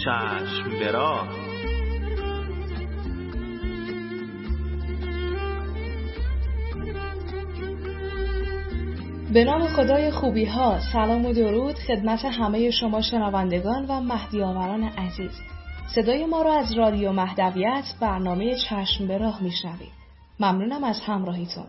چشم به راه. به نام خدای خوبی ها، سلام و درود خدمت همه شما شنوندگان و مهدی‌آوران عزیز. صدای ما را از رادیو مهدویت برنامه چشم به راه میشنوید. ممنونم از همراهیتون.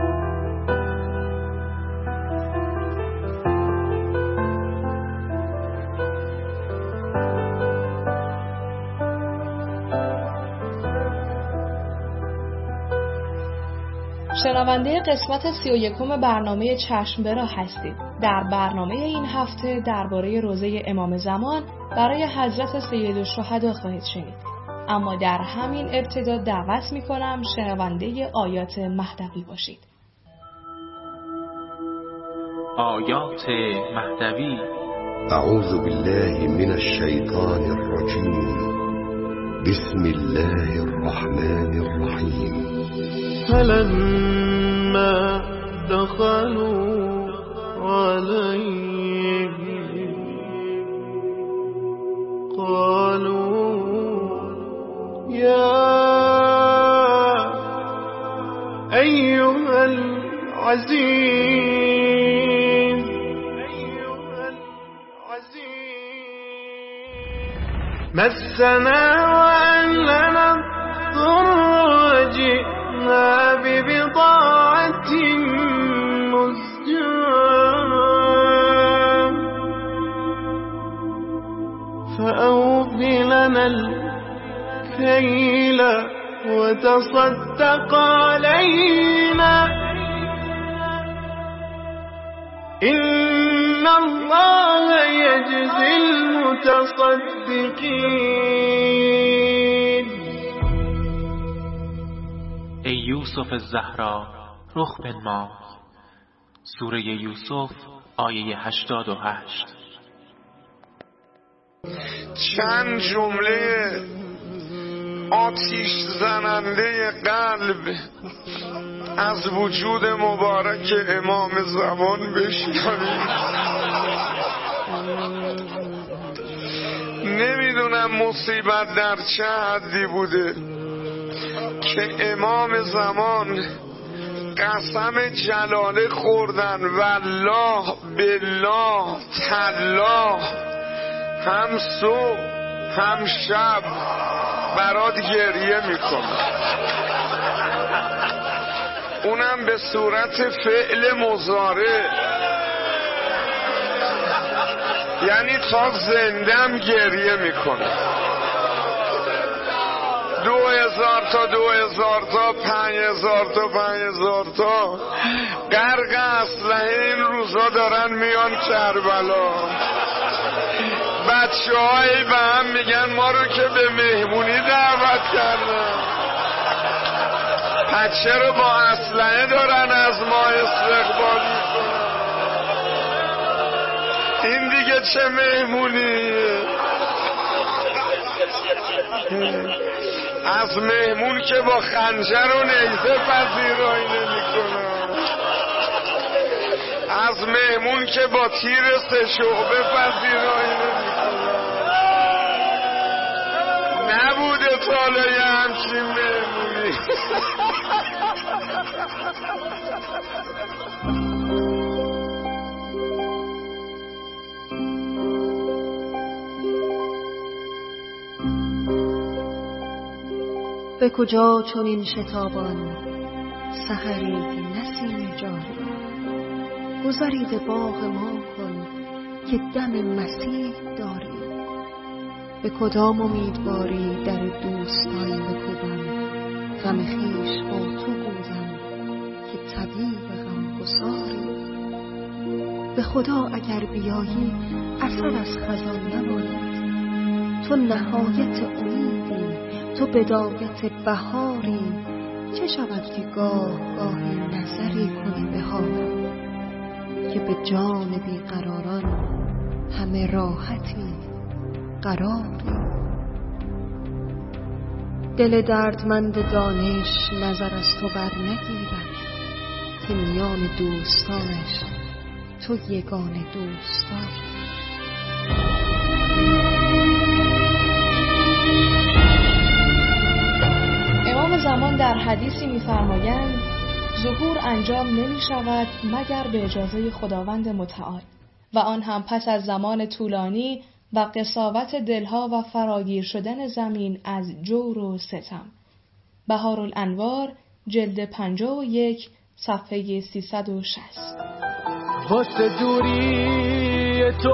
شنونده قسمت 31 برنامه چشم به راه هستید. در برنامه این هفته درباره روزه امام زمان برای حضرت سیدالشهدا خواهید شنید. اما در همین ابتدا دعوت می‌کنم شنونده آیات مهدوی باشید. آیات مهدوی. اعوذ بالله من الشیطان الرجیم. بسم الله الرحمن الرحیم. فلما دخلوا عليه قالوا يا أيها العزيز مسنا وأهلنا الضر وجئنا ببضاعة مزجاة فأوف لنا الكيل وتصدق علينا إن الله يجزي المتصدقين. ای یوسف الزهرا رخ بنمای. سوره یوسف آیه 88. چند جمله آتش زننده قلب از وجود مبارک امام زمان بشنوید. نمیدونم مصیبت در چه حدی بوده که امام زمان قسم جلاله خوردن والله بالله تالله هم صبح هم شب برات گریه میکنه، اونم به صورت فعل مضارع، یعنی تا زندم گریه میکنه. 2000 تا 2000 تا 5000 تا 5000 تا غرق اسلحه این روزا دارن میان کربلا. بچه‌هایی به هم میگن ما رو که به مهمونی دعوت کردن، پس چرا با اسلحه دارن از ما استقبال میکنن؟ این دیگه چه مهمونیه؟ از مهمون که با خنجر و نیزه پذیرایی نمی‌کنن، از مهمون که با تیر 3 شعبه پذیرایی نمی‌کنن. نبوده تالا یه همچین مهمونی. به کجا چنین شتابان سحری نسیم جاری، گذری ز باغ ما کن که دم مسیح داری. به کدام امیدواری در دوستان بکوبم، غم خویش با تو گویم که طبیب غمگساری. به خدا اگر بیایی اثر از خزان نماند، تو نهایت امیدی، تو بدایت بهاری. چه شود که گاهی نظری کنی به حالم، که به جان بیقراران همه راحتی قراری. دل دردمند دانش نظر از تو بر نگیرد، که میان دوستانش تو یگانه دوستاری. امام زمان در حدیثی می‌فرمایند ظهور انجام نمی‌شود مگر به اجازه خداوند متعال و آن هم پس از زمان طولانی و قساوت دلها و فراگیر شدن زمین از جور و ستم. بهارالانوار جلد 51 صفحه 360. واسه دوری تو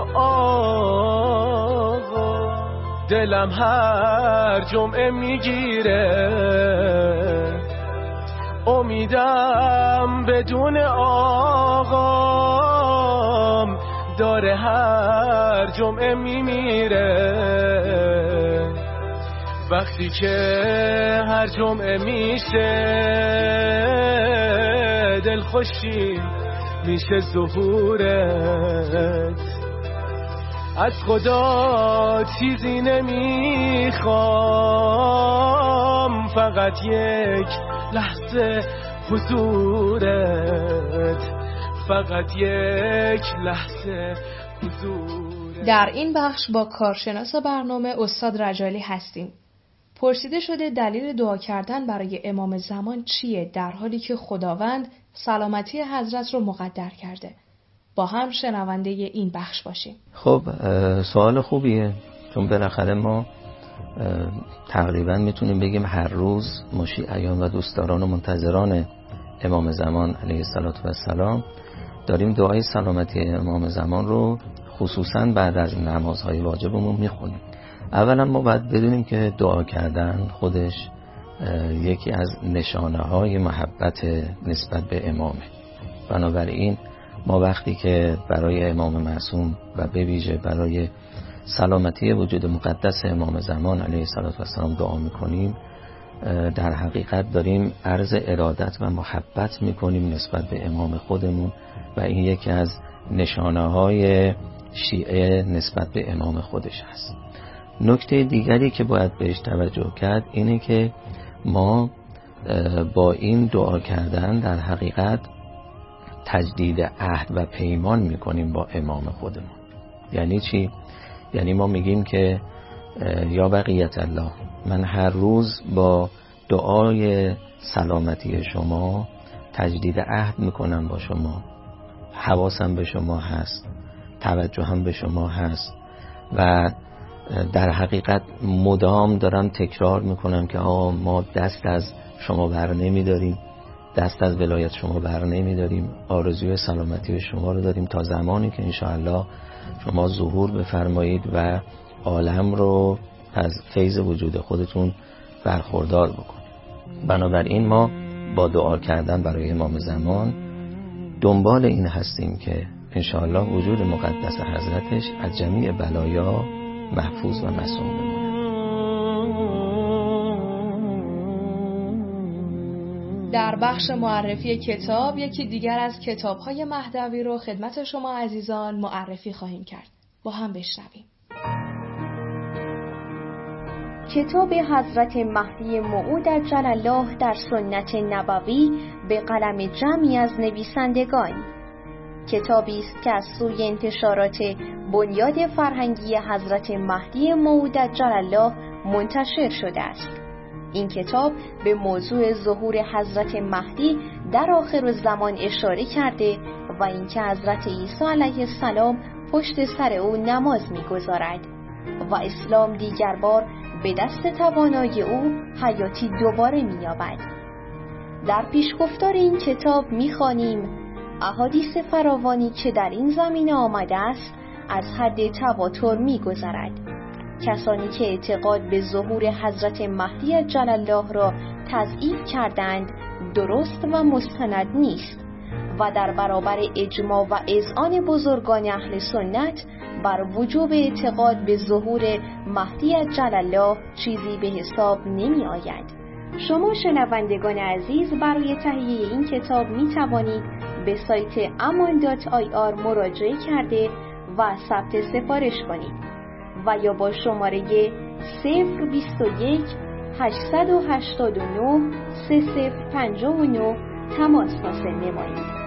آقا دلم هر جمعه میگیره، امیدم بدون آقام داره هر جمعه میمیره. وقتی که هر جمعه میشه دلخوشی میشه ظهورت، از خدا چیزی نمیخوام فقط یک لحظه حضورت، فقط یک لحظه حضورت. در این بخش با کارشناس برنامه استاد رجالی هستیم. پرسیده شده دلیل دعا کردن برای امام زمان چیه در حالی که خداوند سلامتی حضرت رو مقدر کرده؟ با هم شنونده این بخش باشیم. خب سوال خوبیه، چون بالاخره ما تقریبا میتونیم بگیم هر روز مشیعیان و دوستداران و منتظران امام زمان علیه السلام داریم دعای سلامتی امام زمان رو خصوصا بعد از نمازهای واجبمون میخونیم. اولا ما باید بدونیم که دعا کردن خودش یکی از نشانه های محبت نسبت به امامه. بنابراین ما وقتی که برای امام معصوم و به ویژه برای سلامتی وجود مقدس امام زمان علیه السلام دعا میکنیم، در حقیقت داریم عرض ارادت و محبت میکنیم نسبت به امام خودمون و این یکی از نشانه های شیعه نسبت به امام خودش هست. نکته دیگری که باید بهش توجه کرد اینه که ما با این دعا کردن در حقیقت تجدید عهد و پیمان میکنیم با امام خودمون. یعنی چی؟ یعنی ما میگیم که یا بقیت الله، من هر روز با دعای سلامتی شما تجدید عهد میکنم با شما، حواسم به شما هست، توجهم به شما هست و در حقیقت مدام دارم تکرار میکنم که ما دست از شما بر نمیداریم، دست از ولایت شما بر نمیداریم، آرزوی سلامتی شما رو داریم تا زمانی که انشاءالله شما ظهور بفرمایید و عالم رو از فیض وجود خودتون برخوردار بکنید. بنابراین ما با دعا کردن برای امام زمان دنبال این هستیم که انشاءالله وجود مقدس حضرتش از جمیع بلایا محفوظ و معصوم بمونه. در بخش معرفی کتاب یکی دیگر از کتاب‌های مهدوی رو خدمت شما عزیزان معرفی خواهیم کرد. با هم بشنویم. کتاب حضرت مهدی موعود عجل الله در سنت نبوی به قلم جمعی از نویسندگان. کتابی است که از سوی انتشارات بنیاد فرهنگی حضرت مهدی موعود عجل الله منتشر شده است. این کتاب به موضوع ظهور حضرت مهدی در آخر الزمان اشاره کرده و اینکه حضرت عیسی علیه السلام پشت سر او نماز می‌گذارد و اسلام دیگر بار به دست توانای او حیاتی دوباره می‌یابد. در پیشگفتار این کتاب می‌خوانیم احادیث فراوانی که در این زمینه آمده است از حد تواتر می‌گذرد. کسانی که اعتقاد به ظهور حضرت مهدی عجل الله را تضعیف کردند درست و مستند نیست و در برابر اجماع و اذعان بزرگان اهل سنت بر وجوب اعتقاد به ظهور مهدی عجل الله چیزی به حساب نمی آید. شما شنوندگان عزیز برای تهیه این کتاب می توانید به سایت aman.ir مراجعه کرده و ثبت سفارش کنید و یا با شماره 021 889 3059 تماس حاصل نمایید.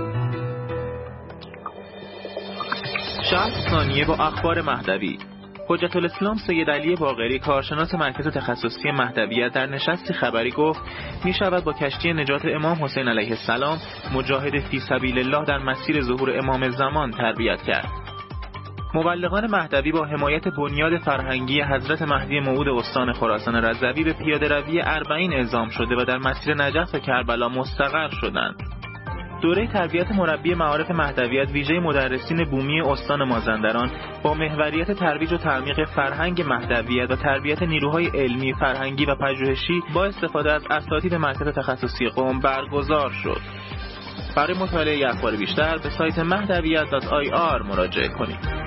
60 ثانیه با اخبار مهدوی. حجت الاسلام سید علی باقری، کارشناس مرکز تخصصی مهدویت، در نشستی خبری گفت می شود با کشتی نجات امام حسین علیه السلام مجاهد فی سبیل الله در مسیر ظهور امام زمان تربیت کرد. مبلغان مهدوی با حمایت بنیاد فرهنگی حضرت مهدی موعود استان خراسان رضوی به پیاده‌روی 40 اعزام شده و در مسیر نجف به کربلا مستقر شدند. دوره تربیت مربی معارف مهدویت ویژه مدرسین بومی استان مازندران با محوریت ترویج و تعمیق فرهنگ مهدویت و تربیت نیروهای علمی، فرهنگی و پژوهشی با استفاده از اساتید مرکز تخصصی قم برگزار شد. برای مطالعه اخبار بیشتر به سایت mahdaviat.ir مراجعه کنید.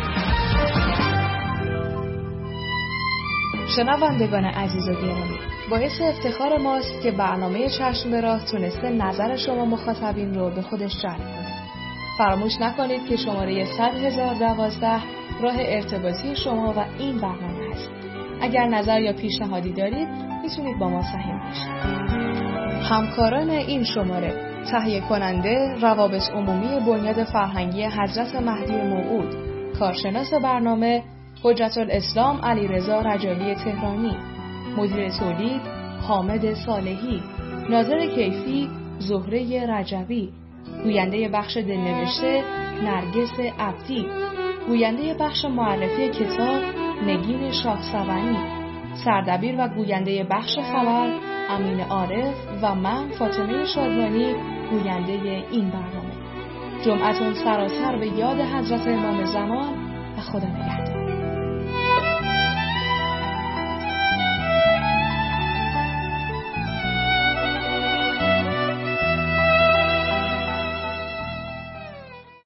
شنوندگان عزیز و گرامی، باعث افتخار ماست که برنامه چشم به راه تونسته نظر شما مخاطبین رو به خودش جلب کنه. فراموش نکنید که شماره 100,012 راه ارتباطی شما و این برنامه هست. اگر نظر یا پیشنهادی دارید میتونید با ما سهیم بشید. همکاران این شماره: تهیه کننده روابط عمومی بنیاد فرهنگی حضرت مهدی موعود، کارشناس برنامه حجت الاسلام علیرضا رجایی تهرانی، مدیر تولید حامد صالحی، ناظر کیفی زهره رجبی، گوینده بخش دلنوشته نرگس عبدی، گوینده بخش معرفی کتاب نگین شاهسوانی، سردبیر و گوینده بخش خبر امین عارف و من فاطمه شادمانی گوینده این برنامه. جمعتون سراسر به یاد حضرت امام زمان و خدا نگهدار.